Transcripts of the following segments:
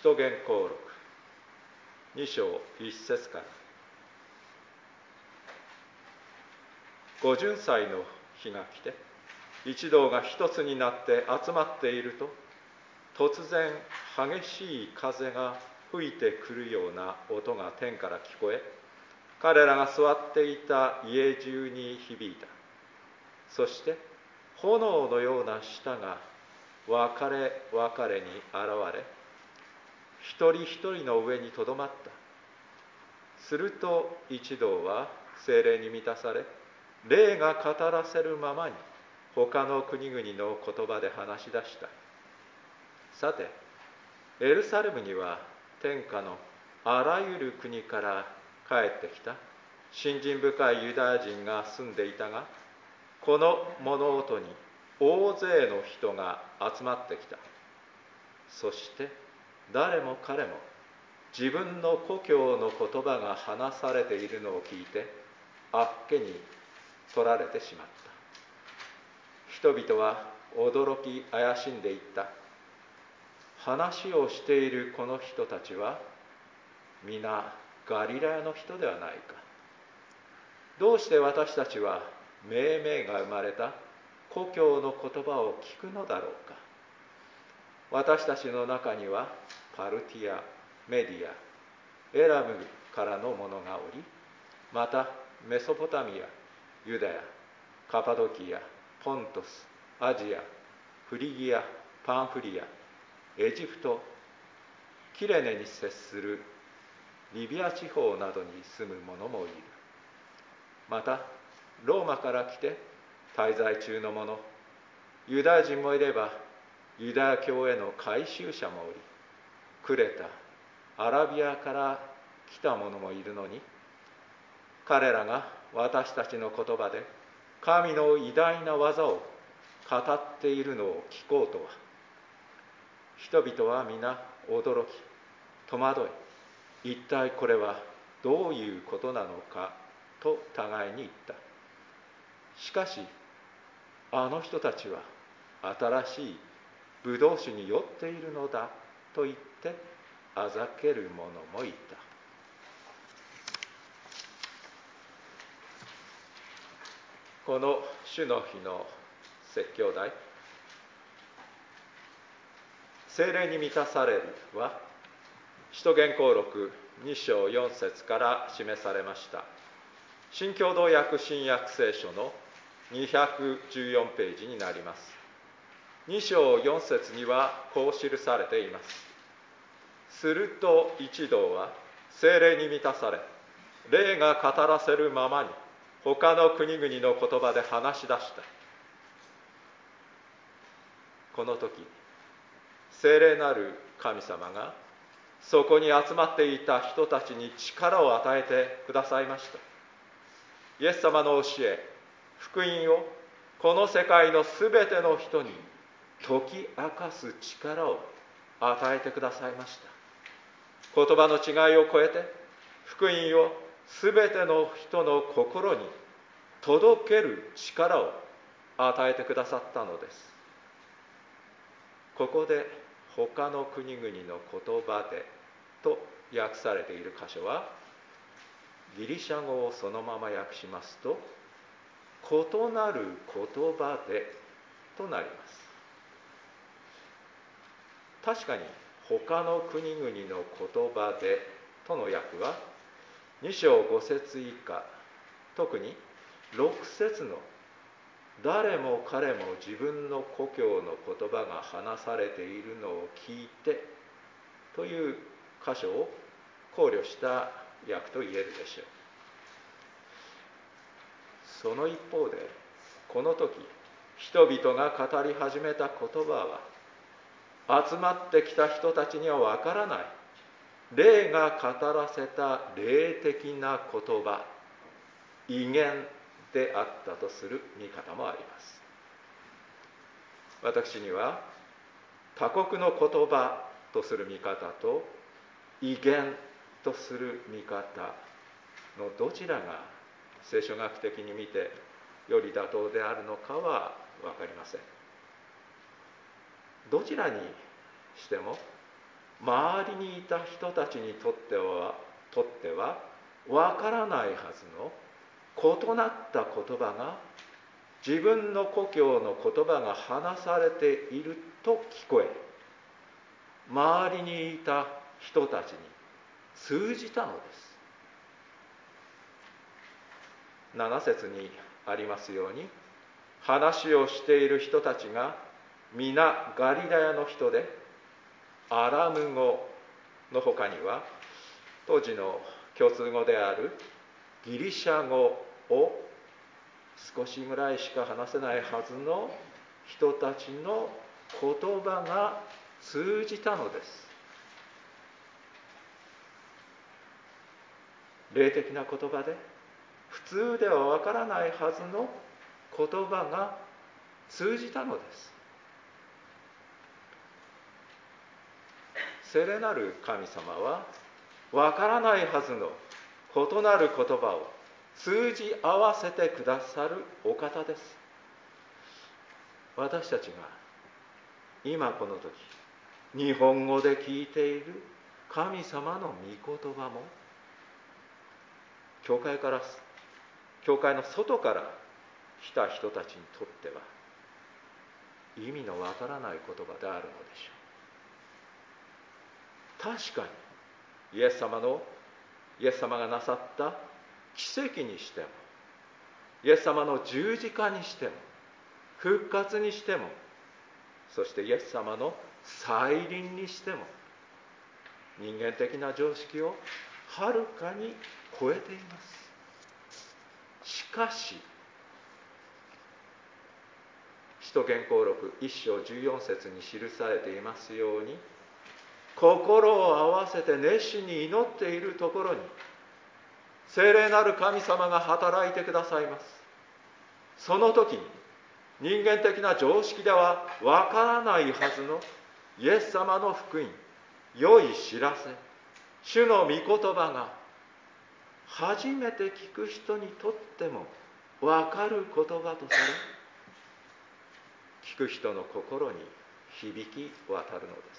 使徒言行録2章1節から。五巡祭の日が来て、一同が一つになって集まっていると、突然激しい風が吹いてくるような音が天から聞こえ、彼らが座っていた家中に響いた。そして炎のような舌が分かれ分かれに現れ、一人一人の上にとどまった。すると一同は聖霊に満たされ、霊が語らせるままに他の国々の言葉で話し出した。さて、エルサレムには天下のあらゆる国から帰ってきた信心深いユダヤ人が住んでいたが、この物音に大勢の人が集まってきた。そして誰も彼も自分の故郷の言葉が話されているのを聞いて、あっけに取られてしまった。人々は驚き怪しんでいった。話をしているこの人たちは皆ガリラヤの人ではないか。どうして私たちは命名が生まれた故郷の言葉を聞くのだろうか。私たちの中にはパルティア、メディア、エラムからの者がおり、またメソポタミア、ユダヤ、カパドキア、ポントス、アジア、フリギア、パンフリア、エジプト、キレネに接するリビア地方などに住む者もいる。またローマから来て滞在中の者、ユダヤ人もいればユダヤ教への改宗者もおり、クレタ、アラビアから来た者もいるのに、彼らが私たちの言葉で神の偉大な技を語っているのを聞こうとは。人々は皆驚き戸惑い、一体これはどういうことなのかと互いに言った。しかしあの人たちは新しいブドウ酒に酔っているのだと言ってあざける者もいた。この主の日の説教題、聖霊に満たされるは使徒言行録2章4節から示されました。新共同訳新約聖書の214ページになります。2章4節にはこう記されています。すると一同は聖霊に満たされ、霊が語らせるままに他の国々の言葉で話し出した。この時、聖霊なる神様がそこに集まっていた人たちに力を与えてくださいました。イエス様の教え、福音をこの世界のすべての人に解き明かす力を与えてくださいました。言葉の違いを超えて福音をすべての人の心に届ける力を与えてくださったのです。ここで他の国々の言葉でと訳されている箇所は、ギリシャ語をそのまま訳しますと、異なる言葉でとなります。確かに他の国々の言葉でとの訳は2章5節以下、特に6節の誰も彼も自分の故郷の言葉が話されているのを聞いてという箇所を考慮した訳と言えるでしょう。その一方で、この時人々が語り始めた言葉は集まってきた人たちにはわからない霊が語らせた霊的な言葉、異言であったとする見方もあります。私には他国の言葉とする見方と異言とする見方のどちらが聖書学的に見てより妥当であるのかは分かりません。どちらにしても周りにいた人たちにとってはわからないはずの異なった言葉が、自分の故郷の言葉が話されていると聞こえ、周りにいた人たちに通じたのです。7節にありますように、話をしている人たちが皆ガリラヤの人で、アラム語の他には当時の共通語であるギリシャ語を少しぐらいしか話せないはずの人たちの言葉が通じたのです。霊的な言葉で普通ではわからないはずの言葉が通じたのです。聖霊なる神様はわからないはずの異なる言葉を通じ合わせてくださるお方です。私たちが今この時日本語で聞いている神様の御言葉も、教会の外から来た人たちにとっては意味のわからない言葉であるのでしょう。確かにイエス様がなさった奇跡にしても、イエス様の十字架にしても、復活にしても、そしてイエス様の再臨にしても、人間的な常識をはるかに超えています。しかし、使徒言行録1章14節に記されていますように、心を合わせて熱心に祈っているところに聖霊なる神様が働いてくださいます。その時に人間的な常識ではわからないはずのイエス様の福音、良い知らせ、主の御言葉が初めて聞く人にとってもわかる言葉とされ、聞く人の心に響き渡るのです。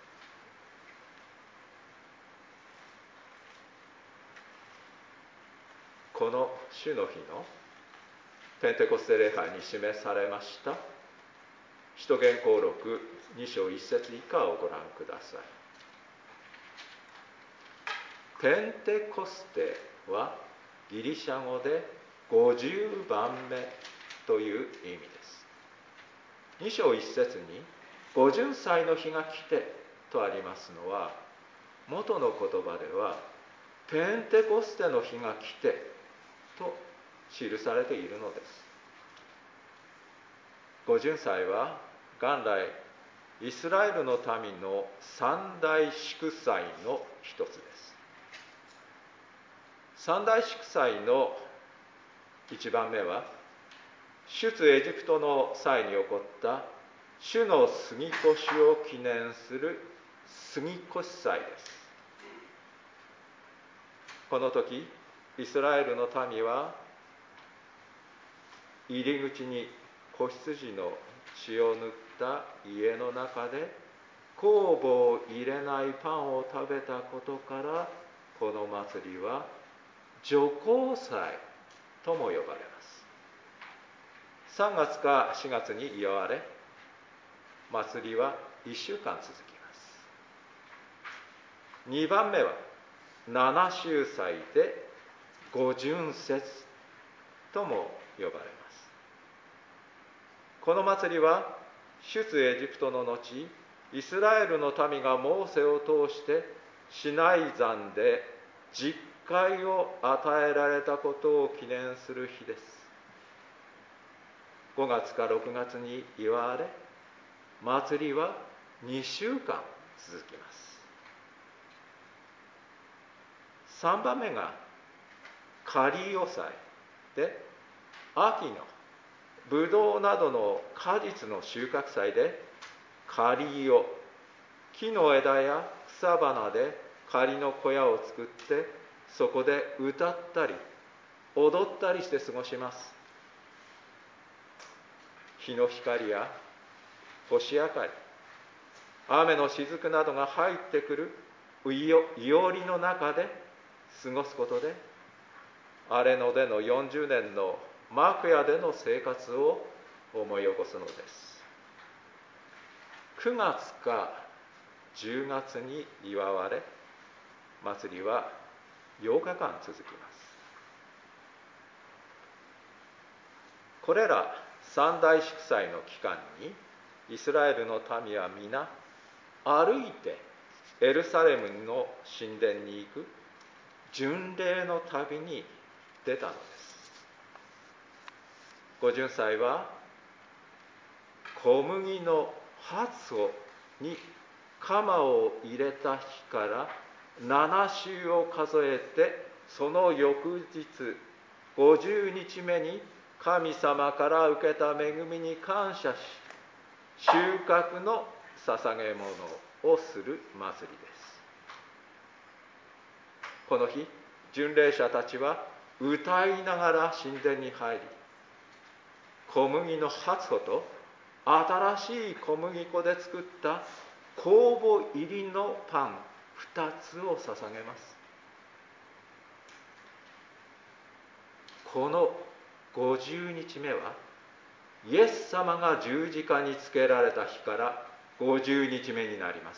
この主の日のペンテコステ礼拝に示されました使徒言行録2章1節以下をご覧ください。ペンテコステはギリシャ語で50番目という意味です。2章1節に50歳の日が来てとありますのは、元の言葉ではペンテコステの日が来てと記されているのです。50歳は元来イスラエルの民の三大祝祭の一つです。三大祝祭の一番目は、出エジプトの際に起こった主の杉越を記念する杉越祭です。この時イスラエルの民は入り口に子羊の血を塗った家の中で酵母を入れないパンを食べたことから、この祭りは除酵祭とも呼ばれます。3月か4月に祝われ、祭りは1週間続きます。2番目は7週祭で五旬節とも呼ばれます。この祭りは出エジプトの後、イスラエルの民がモーセを通してシナイ山で十戒を与えられたことを記念する日です。5月か6月に祝われ、祭りは2週間続きます。3番目がカリオ祭で、秋のブドウなどの果実の収穫祭でカリオ、木の枝や草花で仮の小屋を作って、そこで歌ったり踊ったりして過ごします。日の光や星明かり、 雨の雫などが入ってくるいおりの中で過ごすことで、荒れ野での40年の幕屋での生活を思い起こすのです。9月か10月に祝われ、祭りは8日間続きます。これら三大祝祭の期間に、イスラエルの民は皆歩いてエルサレムの神殿に行く巡礼の旅に出たのです。御巡祭は小麦の初穂に鎌を入れた日から7週を数えて、その翌日50日目に神様から受けた恵みに感謝し、収穫の捧げ物をする祭りです。この日、巡礼者たちは歌いながら神殿に入り、小麦の初穂と新しい小麦粉で作った酵母入りのパン2つを捧げます。この50日目は、イエス様が十字架につけられた日から50日目になります。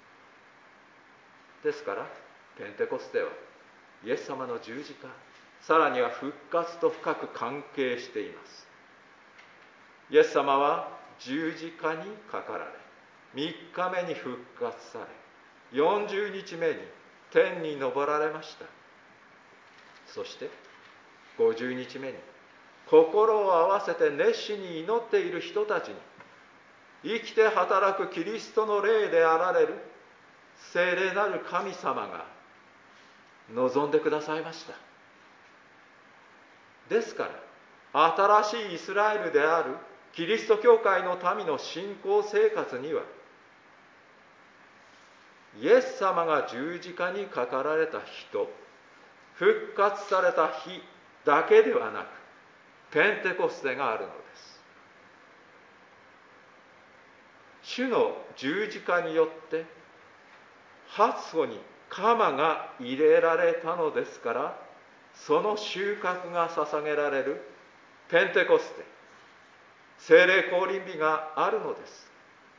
ですから、ペンテコステはイエス様の十字架、さらには復活と深く関係しています。イエス様は十字架にかかられ、3日目に復活され、40日目に天に昇られました。そして50日目に心を合わせて熱心に祈っている人たちに、生きて働くキリストの霊であられる聖霊なる神様が望んでくださいました。ですから、新しいイスラエルであるキリスト教会の民の信仰生活には、イエス様が十字架にかかられた日と復活された日だけではなく、ペンテコステがあるのです。主の十字架によって初穂に鎌が入れられたのですから、その収穫が捧げられるペンテコステ、聖霊降臨日があるのです。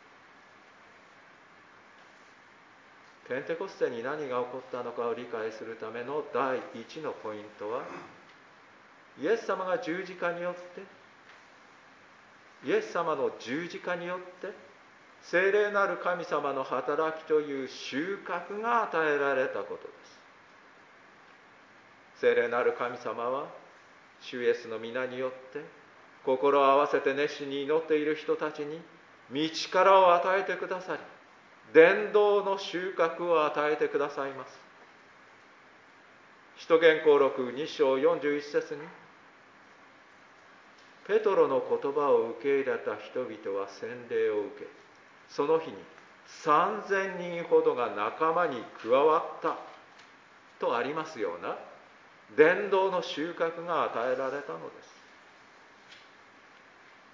ペンテコステに何が起こったのかを理解するための第一のポイントは、イエス様が十字架によって、イエス様の十字架によって聖霊なる神様の働きという収穫が与えられたことです。聖霊なる神様は主イエスの皆によって心を合わせて熱心に祈っている人たちに道からを与えてくださり、伝道の収穫を与えてくださいます。使徒言行録2章41節に、ペトロの言葉を受け入れた人々は洗礼を受け、その日に3000人ほどが仲間に加わったとありますような伝道の収穫が与えられたのです。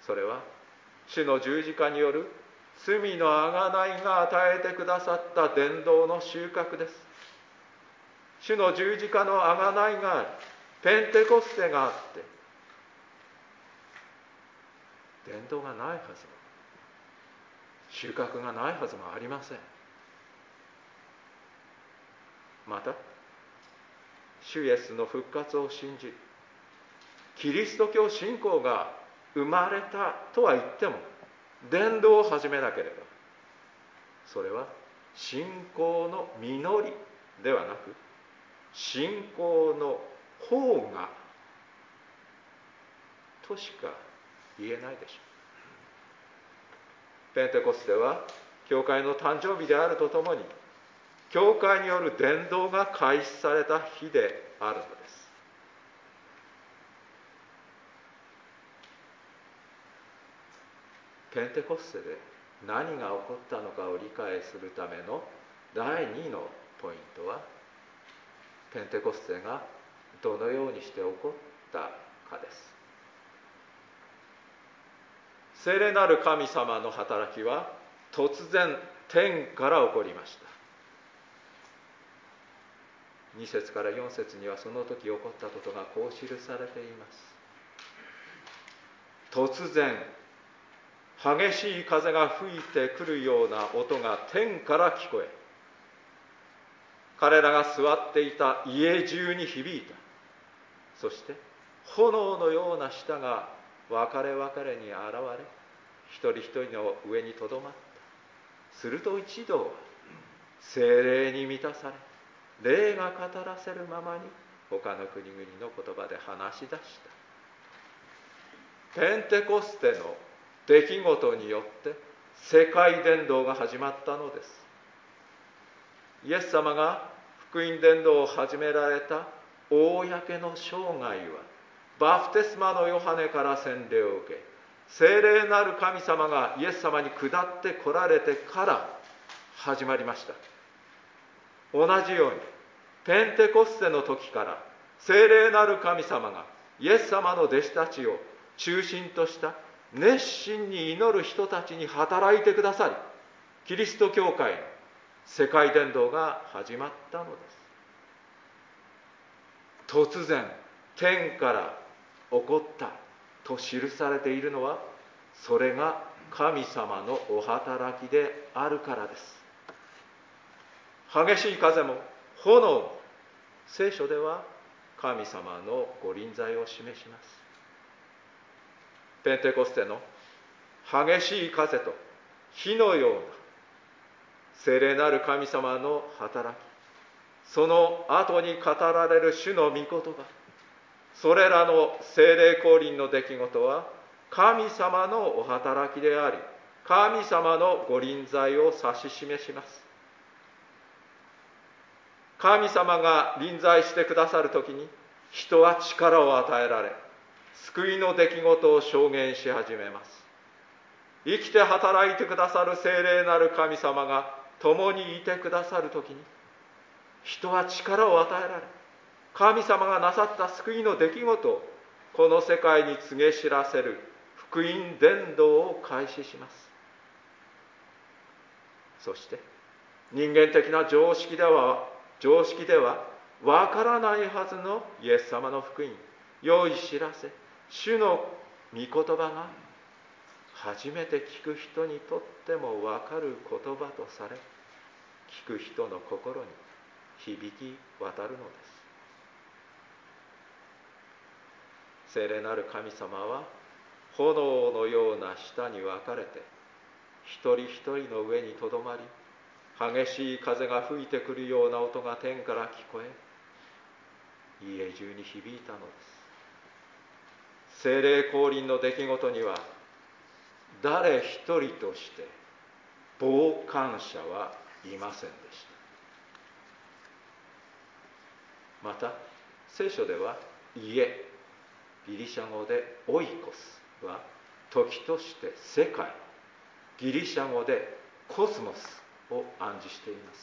それは主の十字架による罪の贖いが与えてくださった伝道の収穫です。主の十字架の贖いがあり、ペンテコステがあって、伝道がないはずも、収穫がないはずもありません。また、主イエスの復活を信じ、キリスト教信仰が生まれたとは言っても、伝道を始めなければ、それは信仰の実りではなく、信仰の方がとしか言えないでしょう。ペンテコステは教会の誕生日であるとともに、教会による伝道が開始された日であるのです。ペンテコステで何が起こったのかを理解するための第2のポイントは、ペンテコステがどのようにして起こったかです。聖霊なる神様の働きは突然天から起こりました。2節から4節にはその時起こったことがこう記されています。突然激しい風が吹いてくるような音が天から聞こえ、彼らが座っていた家中に響いた。そして炎のような舌が分かれ分かれに現れ、一人一人の上にとどまった。すると一同は聖霊に満たされ、霊が語らせるままに他の国々の言葉で話し出した。ペンテコステの出来事によって世界伝道が始まったのです。イエス様が福音伝道を始められた公の生涯は、バプテスマのヨハネから洗礼を受け、聖霊なる神様がイエス様に下って来られてから始まりました。同じようにペンテコステの時から聖霊なる神様がイエス様の弟子たちを中心とした熱心に祈る人たちに働いてくださり、キリスト教会の世界伝道が始まったのです。突然天から起こったと記されているのは、それが神様のお働きであるからです。激しい風も炎も聖書では神様のご臨在を示します。ペンテコステの激しい風と火のような聖霊なる神様の働き、その後に語られる主の御言葉、それらの聖霊降臨の出来事は神様のお働きであり、神様のご臨在を指し示します。神様が臨在してくださるときに、人は力を与えられ、救いの出来事を証言し始めます。生きて働いてくださる聖霊なる神様が共にいてくださるときに、人は力を与えられ、神様がなさった救いの出来事をこの世界に告げ知らせる福音伝道を開始します。そして人間的な常識ではわからないはずのイエス様の福音、良い知らせ、主の御言葉が初めて聞く人にとってもわかる言葉とされ、聞く人の心に響き渡るのです。聖霊なる神様は炎のような舌に分かれて一人一人の上にとどまり、激しい風が吹いてくるような音が天から聞こえ、家中に響いたのです。聖霊降臨の出来事には誰一人として傍観者はいませんでした。また聖書では家、ギリシャ語でオイコスは時として世界、ギリシャ語でコスモスを暗示しています。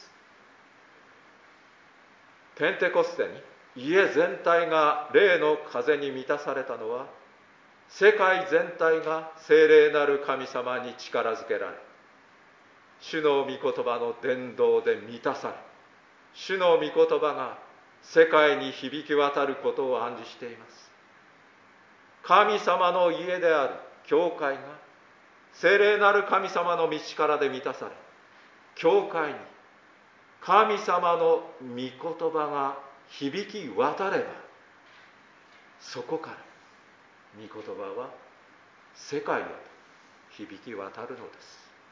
ペンテコステに家全体が霊の風に満たされたのは、世界全体が聖霊なる神様に力づけられ、主の御言葉の伝道で満たされ、主の御言葉が世界に響き渡ることを暗示しています。神様の家である教会が聖霊なる神様の道からで満たされ、教会に神様の御言葉が響き渡れば、そこから御言葉は世界へと響き渡るのです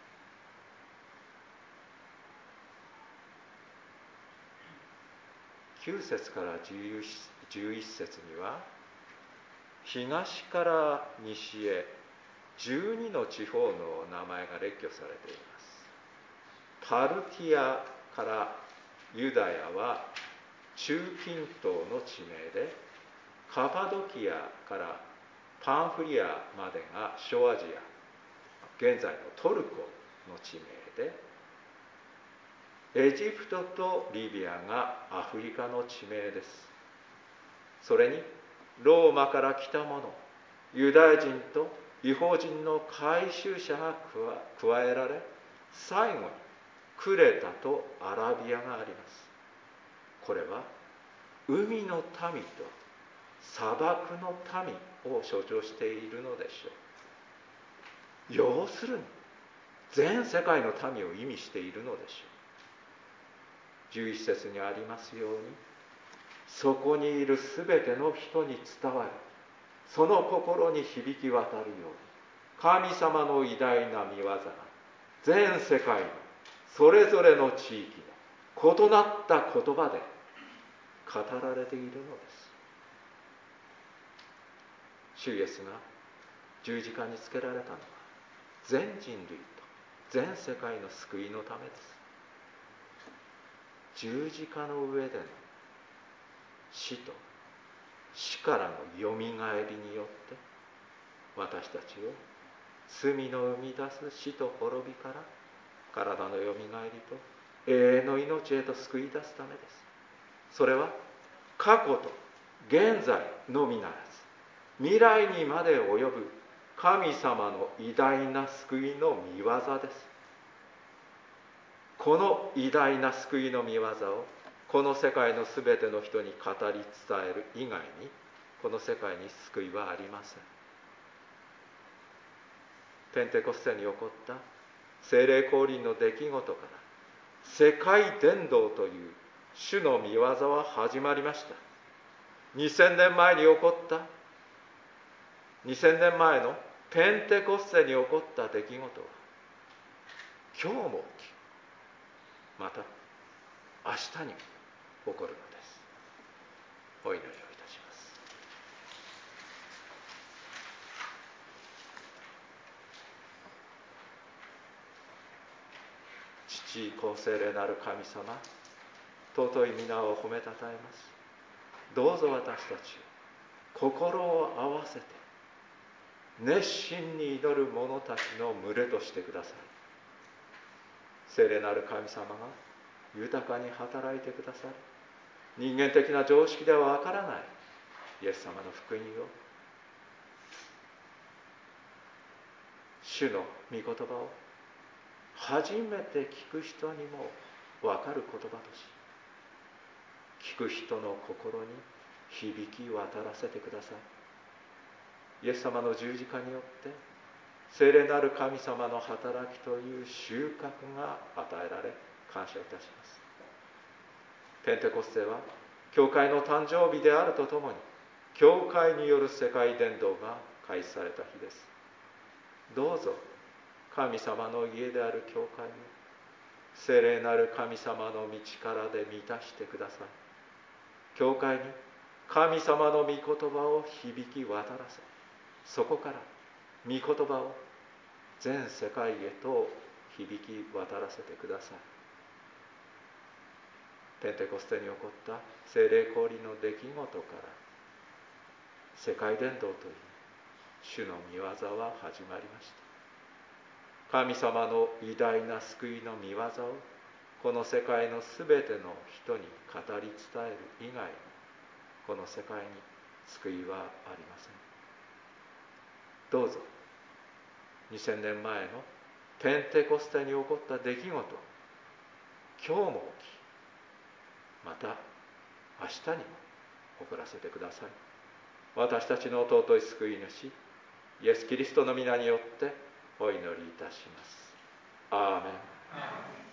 。9節から11節には、東から西へ12の地方の名前が列挙されています。パルティアからユダヤは中近東の地名で、カパドキアからパンフリアまでが小アジア、現在のトルコの地名で、エジプトとリビアがアフリカの地名です。それにローマから来た者、ユダヤ人と異邦人の回収者が加えられ、最後にクレタとアラビアがあります。これは海の民と砂漠の民を象徴しているのでしょう。要するに全世界の民を意味しているのでしょう。11節にありますように、そこにいるすべての人に伝わる、その心に響き渡るように、神様の偉大な御業が全世界のそれぞれの地域の異なった言葉で語られているのです。主イエスが十字架につけられたのは全人類と全世界の救いのためです。十字架の上での死と死からのよみがえりによって私たちを罪の生み出す死と滅びから体のよみがえりと永遠の命へと救い出すためです。それは過去と現在のみならず未来にまで及ぶ神様の偉大な救いの御業です。この偉大な救いの御業をこの世界のすべての人に語り伝える以外にこの世界に救いはありません。ペンテコステに起こった聖霊降臨の出来事から世界伝道という主の御業は始まりました。2000年前に起こった2000年前のペンテコステに起こった出来事は今日も起き、また明日にも起こるのです。お祈りをいたします。父子聖霊なる神様、尊い皆を褒めたたえます。どうぞ私たちを心を合わせて熱心に祈る者たちの群れとしてください。聖霊なる神様が豊かに働いてくださり、人間的な常識ではわからないイエス様の福音を、主の御言葉を初めて聞く人にもわかる言葉とし、聞く人の心に響き渡らせてください。イエス様の十字架によって聖霊なる神様の働きという収穫が与えられ感謝いたします。ペンテコステは教会の誕生日であるとともに教会による世界伝道が開始された日です。どうぞ神様の家である教会を聖霊なる神様の道からで満たしてください。教会に神様の御言葉を響き渡らせ、そこから御言葉を全世界へと響き渡らせてください。ペンテコステに起こった聖霊降臨の出来事から世界伝道という主の御業は始まりました。神様の偉大な救いの御業をこの世界のすべての人に語り伝える以外にこの世界に救いはありません。どうぞ2000年前のペンテコステに起こった出来事、今日も起き、また明日にも起こらせてください。私たちの尊い救い主イエス・キリストの皆によってお祈りいたします。アーメン。